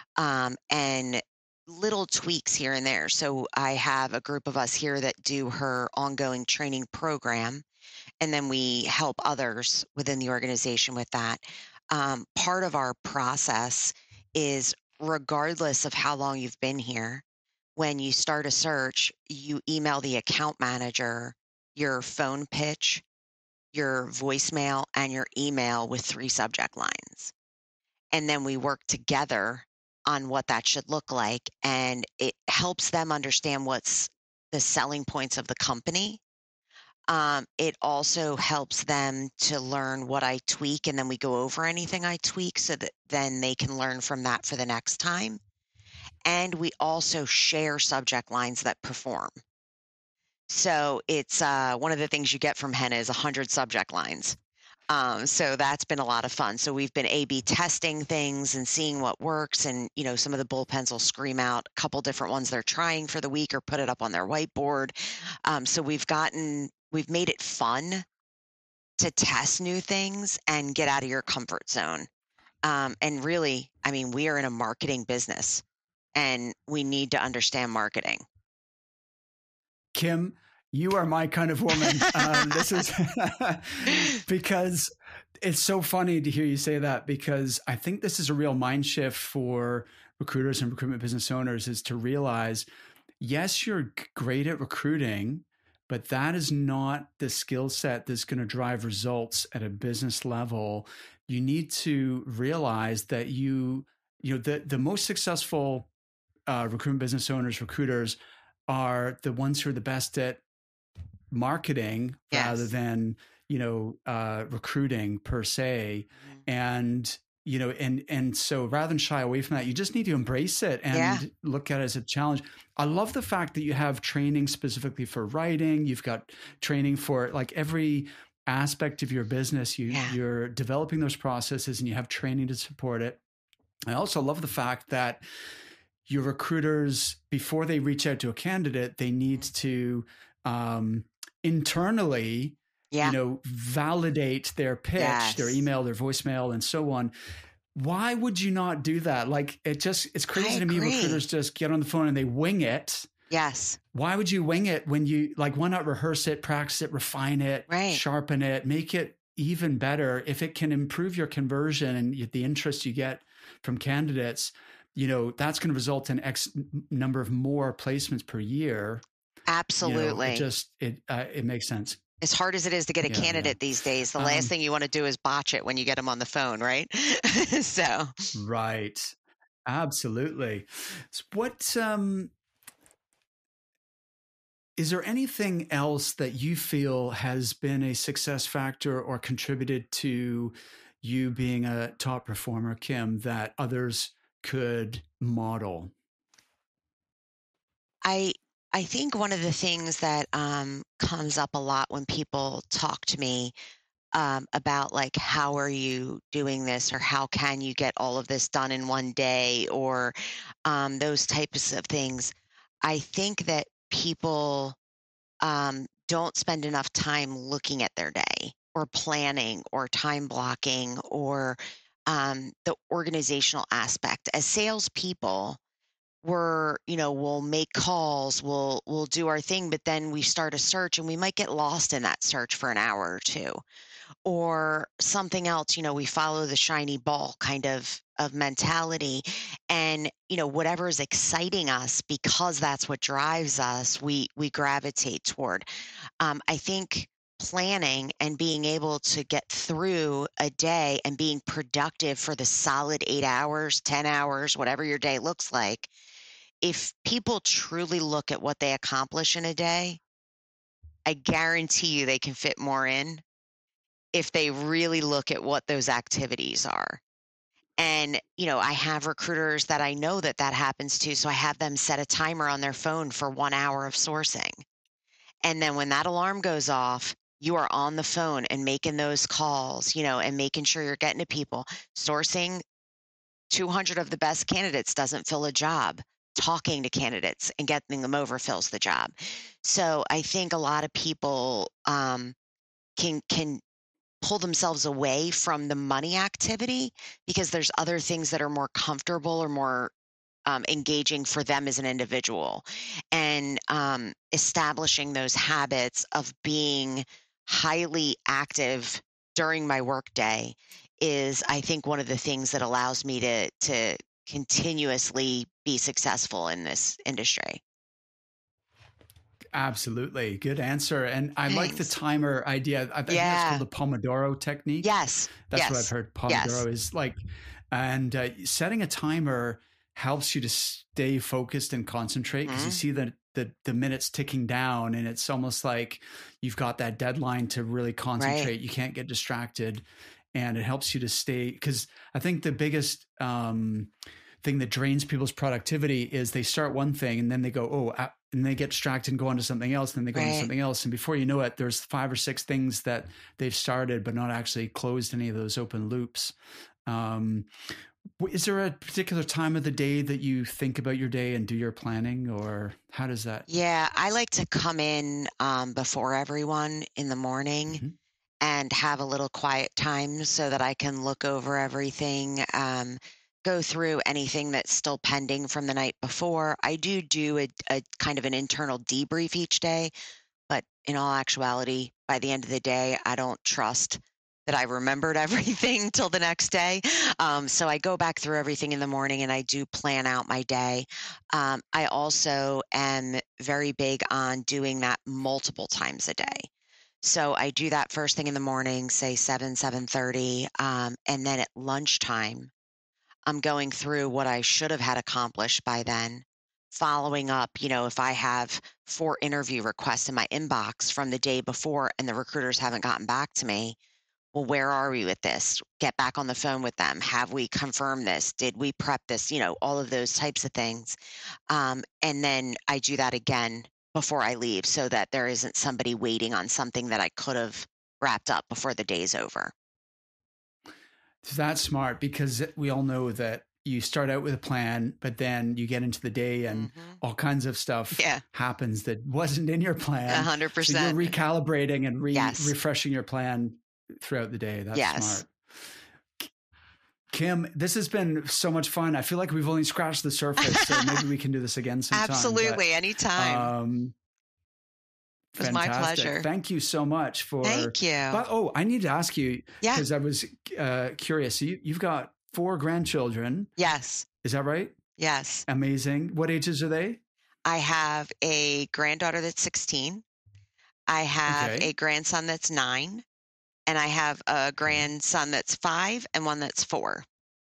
and little tweaks here and there. So I have a group of us here that do her ongoing training program, and then we help others within the organization with that. Part of our process is, regardless of how long you've been here, when you start a search, you email the account manager your phone pitch, your voicemail, and your email with 3 subject lines. And then we work together on what that should look like. And it helps them understand what's the selling points of the company. It also helps them to learn what I tweak, and then we go over anything I tweak so that then they can learn from that for the next time. And we also share subject lines that perform. So it's one of the things you get from Henna is 100 subject lines. So that's been a lot of fun. So we've been A/B testing things and seeing what works. And, some of the bullpens will scream out a couple different ones they're trying for the week or put it up on their whiteboard. So we've made it fun to test new things and get out of your comfort zone. And really, we are in a marketing business and we need to understand marketing. Kim, you are my kind of woman. This is because it's so funny to hear you say that, because I think this is a real mind shift for recruiters and recruitment business owners, is to realize, yes, you're great at recruiting, but that is not the skill set that's going to drive results at a business level. You need to realize that the most successful recruitment business owners, recruiters, are the ones who are the best at marketing rather than, recruiting per se. And, and so rather than shy away from that, you just need to embrace it and look at it as a challenge. I love the fact that you have training specifically for writing. You've got training for like every aspect of your business. You're developing those processes and you have training to support it. I also love the fact that your recruiters, before they reach out to a candidate, they need to internally, validate their pitch, their email, their voicemail, and so on. Why would you not do that? Like, it's crazy to me. Recruiters just get on the phone and they wing it. Yes. Why would you wing it when why not rehearse it, practice it, refine it, sharpen it, make it even better? If it can improve your conversion and the interest you get from candidates, that's going to result in X number of more placements per year. Absolutely. It makes sense. As hard as it is to get a candidate these days, the last thing you want to do is botch it when you get them on the phone, right? So. Right. Absolutely. So what, is there anything else that you feel has been a success factor or contributed to you being a top performer, Kim, that others could model? I I think one of the things that comes up a lot when people talk to me about like, how are you doing this, or how can you get all of this done in one day, or those types of things. I think that people don't spend enough time looking at their day or planning or time blocking or the organizational aspect. As salespeople, we'll make calls, we'll do our thing, but then we start a search and we might get lost in that search for an hour or two, or something else. We follow the shiny ball kind of mentality, and whatever is exciting us, because that's what drives us, we gravitate toward. I think planning and being able to get through a day and being productive for the solid 8 hours, 10 hours, whatever your day looks like, if people truly look at what they accomplish in a day, I guarantee you they can fit more in if they really look at what those activities are. And, I have recruiters that I know that happens to. So I have them set a timer on their phone for 1 hour of sourcing. And then when that alarm goes off, you are on the phone and making those calls, and making sure you're getting to people. Sourcing 200 of the best candidates doesn't fill a job. Talking to candidates and getting them over fills the job. So I think a lot of people can pull themselves away from the money activity because there's other things that are more comfortable or more engaging for them as an individual. And establishing those habits of being highly active during my workday is, I think, one of the things that allows me to continuously be successful in this industry. Absolutely. Good answer. And I like the Thanks. timer idea. I think that's called the Pomodoro technique. Yes. That's what I've heard. Pomodoro is like, and setting a timer helps you to stay focused and concentrate, because you see the minutes ticking down, and it's almost like you've got that deadline to really concentrate. Right. You can't get distracted, and it helps you to stay, because I think the biggest thing that drains people's productivity is they start one thing and then they go, and they get distracted and go on to something else, and then they go on to something else. And before you know it, there's 5 or 6 things that they've started, but not actually closed any of those open loops. Is there a particular time of the day that you think about your day and do your planning, or how does that? Yeah, I like to come in before everyone in the morning and have a little quiet time so that I can look over everything, go through anything that's still pending from the night before. I do a kind of an internal debrief each day, but in all actuality, by the end of the day, I don't trust that I remembered everything till the next day. So I go back through everything in the morning and I do plan out my day. I also am very big on doing that multiple times a day. So I do that first thing in the morning, say 7:30, and then at lunchtime, I'm going through what I should have had accomplished by then, following up, if I have 4 interview requests in my inbox from the day before and the recruiters haven't gotten back to me. Well, where are we with this? Get back on the phone with them. Have we confirmed this? Did we prep this? All of those types of things. And then I do that again before I leave so that there isn't somebody waiting on something that I could have wrapped up before the day's over. That's smart, because we all know that you start out with a plan, but then you get into the day and all kinds of stuff happens that wasn't in your plan. 100%. So you're recalibrating and refreshing your plan throughout the day. That's smart. Kim, this has been so much fun. I feel like we've only scratched the surface, so maybe we can do this again sometime. Absolutely. Anytime. It was my pleasure. Thank you so much for. Thank you. But, I need to ask you, because I was curious. So you've got 4 grandchildren. Yes. Is that right? Yes. Amazing. What ages are they? I have a granddaughter that's 16. I have a grandson that's 9. And I have a grandson that's 5 and one that's 4.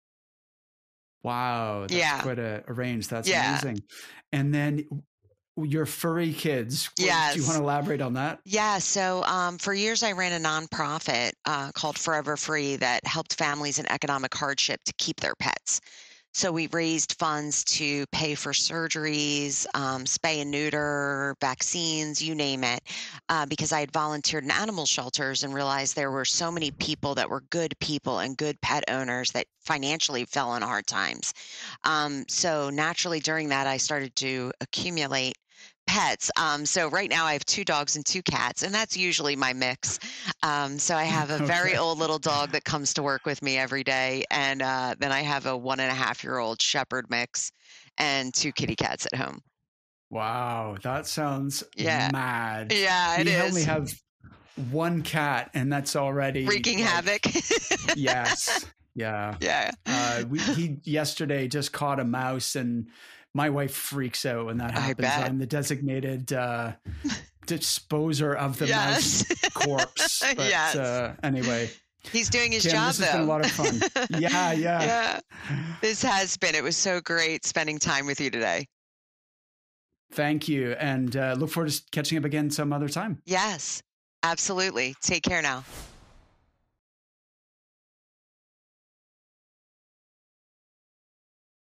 Wow. That's quite a range. That's amazing. And then your furry kids. Yes. Do you want to elaborate on that? Yeah. So for years, I ran a nonprofit called Forever Free that helped families in economic hardship to keep their pets. So we raised funds to pay for surgeries, spay and neuter, vaccines, you name it, because I had volunteered in animal shelters and realized there were so many people that were good people and good pet owners that financially fell on hard times. So naturally during that, I started to accumulate pets. So right now I have 2 dogs and 2 cats, and that's usually my mix. So I have a very Okay. old little dog that comes to work with me every day, and then I have a 1.5-year-old shepherd mix and 2 kitty cats at home. Wow, that sounds Yeah, mad. yeah, it We only is. have one cat, and that's already Wreaking like, havoc. yes, yeah. Yeah, He yesterday just caught a mouse, and my wife freaks out when that I happens. bet. I'm the designated disposer of the mouse Yes, corpse. But yes. anyway, He's doing his Kim, job this has been a though. lot of fun. Yeah, yeah. Yeah, this has been. It was so great spending time with you today. Thank you, and look forward to catching up again some other time. Yes, absolutely. Take care now.